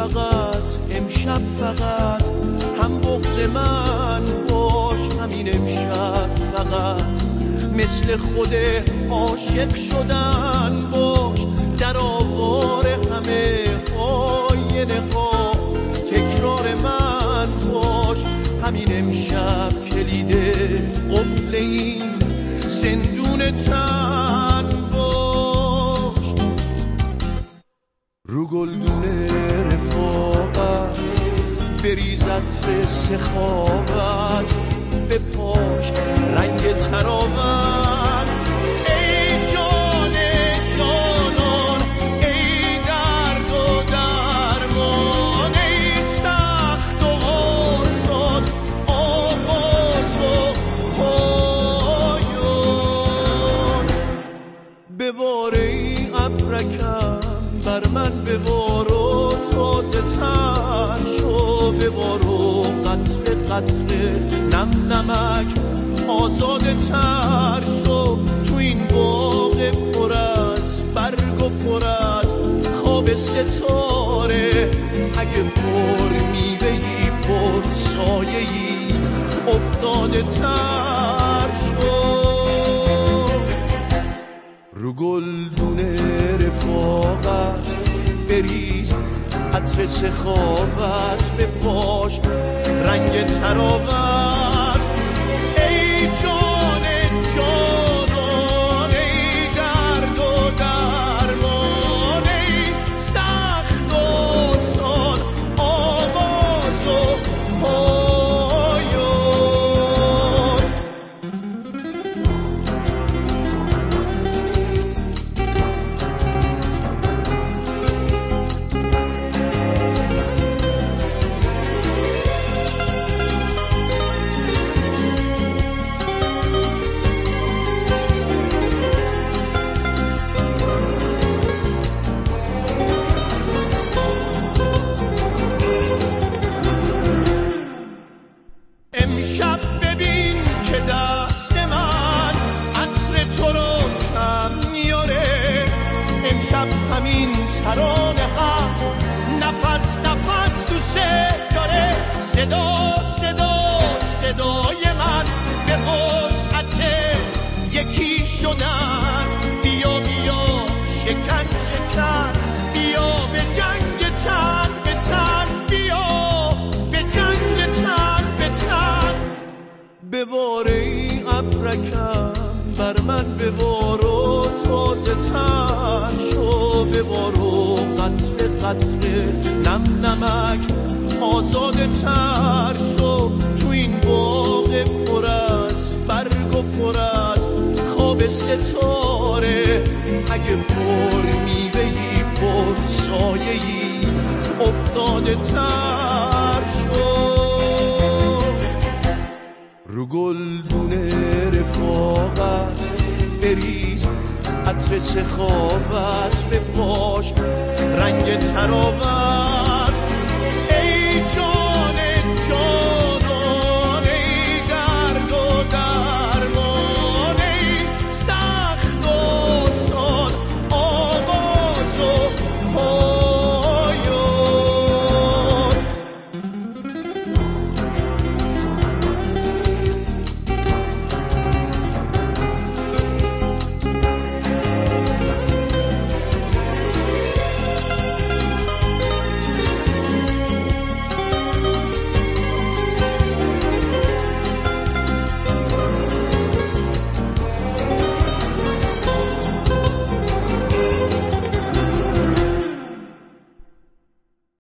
فقط امشب فقط هم بغض من باش، همین امشب فقط مثل خود عاشق شدن باش، در آوار همه آینه ها تکرار من باش، همین امشب کلید قفل این زندون تن باش. رو گلدون رفاقت بریز عطر سخاوت، به پاش رنگ تراوت، ای جان جانان، ای درد و درمان، ای سخت و آسان، آغاز و پایان. بباره ای ابرکم بر من، ببار و تازه تر شو، ببار و قطره قطره نم نمک آزاده تر شو، تو این باغ پر از برگ و پر از خواب ستاره، اگه پر میوهی پر سایه‌ای افتاده تر شو. رو گلدون رفاقت بریز عطر سخاوت، به پاش رنگ تراوت، ای جان جانان، ای درد و درمان، ای سخت و آسان، آواز و پایان. امشب ببین که دست من عطر تو رو کم میاره، امشب همین ترانه هم نفس نفس دوست داره، صدا صدا صدای من به وسعت یکی شدن، بیا بیا شکن شکن، بیا به جنگ تن به تن، بیا به جنگ تن به تن. بباره ای ابرکم بر من، ببار و تازه تر شو، ببار و قطره قطره نم نمک آزاده تر شو، تو این باغ پر از برگ و پر از خواب ستاره، اگه پر میوهی پر سایه‌ای افتاده تر شو. رو گلدون رفاقت بریز عطر سخاوت، به پاش رنگ تراوت،